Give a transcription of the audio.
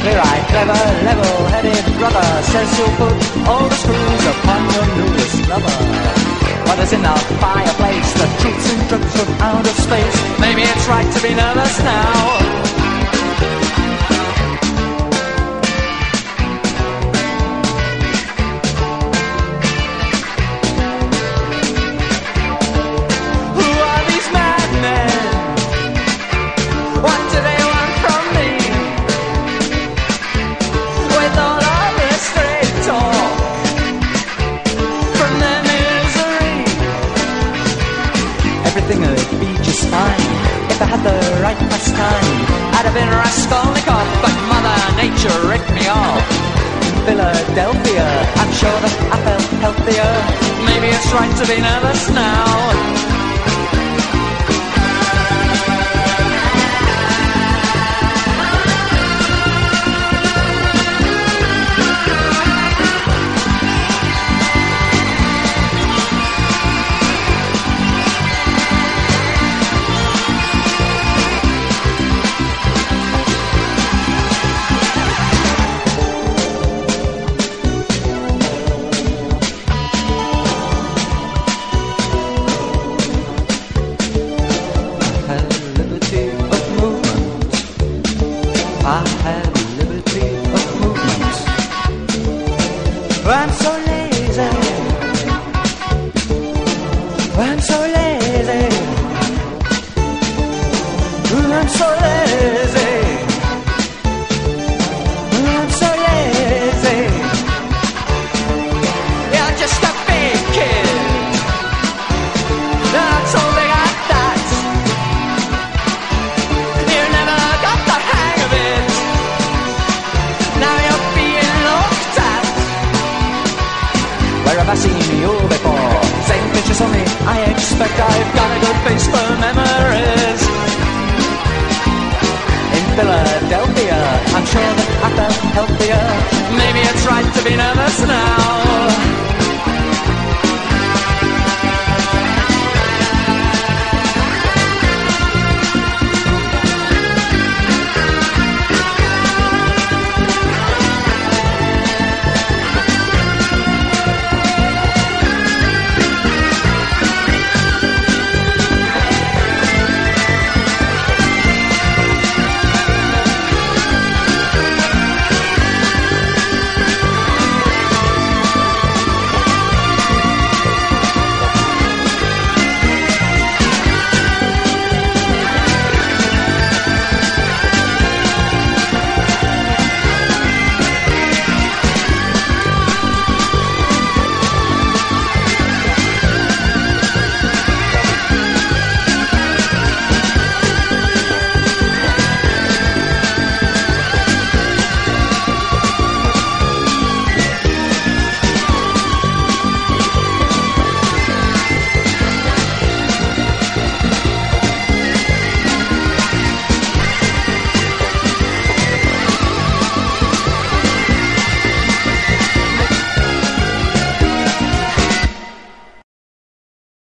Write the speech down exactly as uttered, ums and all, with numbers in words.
Clear-eyed, clever, level-headed brother says you'll put all the screws upon your newest lover. What is in the fireplace? The truth's in drips from outer space. Maybe it's right to be nervous now. If I had the right pastime, I'd have been Raskolnikov, but Mother Nature ripped me off. In Philadelphia, I'm sure that I felt healthier. Maybe it's right to be nervous now. I'm so lazy. I'm so lazy. I'm so lazy. I'm so lazy. You're just a big kid. Not something like that. You never got the hang of it. Now you're being looked at. Where have I seen you before? Same pictures on me, I expect I've got a good face for memories. In Philadelphia, I'm sure that I felt healthier. Maybe it's right to be nervous now.